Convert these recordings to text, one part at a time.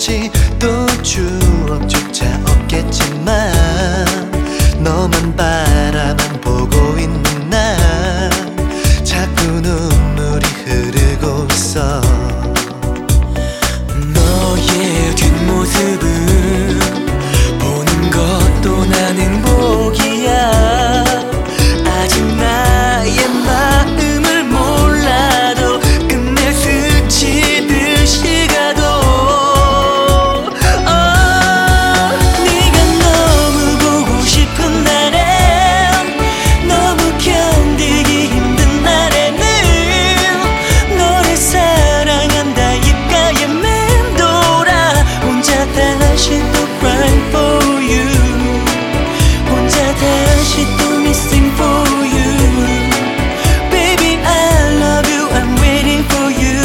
없겠지, 또 추억조차 없겠지만 너만 바라만 보고 있는 난 자꾸 눈물이 흐르고 있어. 너의 뒷모습을 보는 것도 난 행복이야. 아직 나의 마음을 몰라도 끝내 스치듯이 가도 네가 너무 보고 싶은 날엔, 너무 견디기 힘든 날에는 너를 사랑한다 입가에 맴돌아. 혼자 다시 또 crying for you, 혼자 다시 또 missing for you. Baby I love you, I'm waiting for you.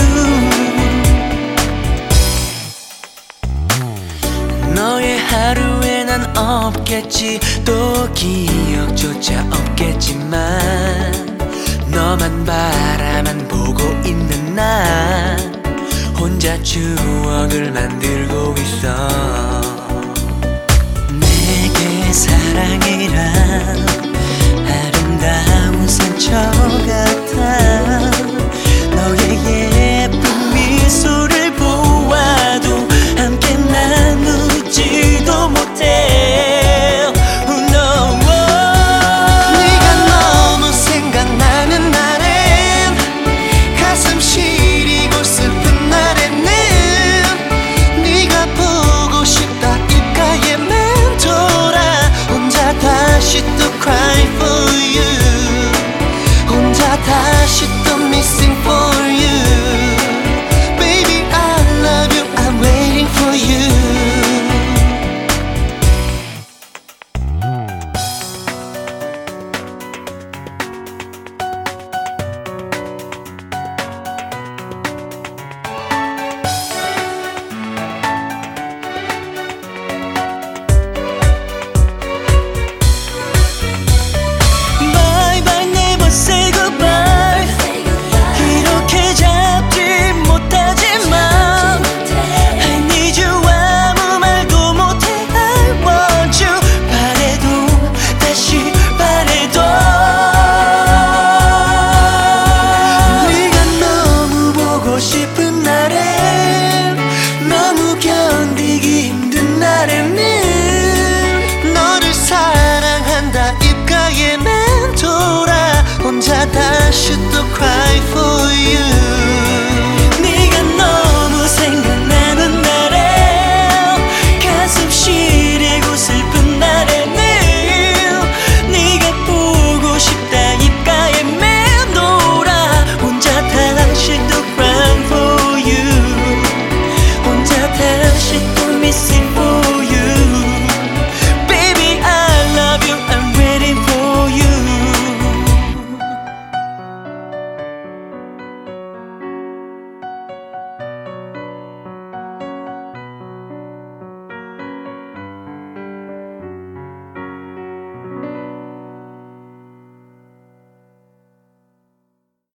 너의 하루에 난 없겠지, 또 기억조차 없겠지만 너만 바라만 보고 있는 난 혼자 추억을 만들고 있어. 내게 사랑이란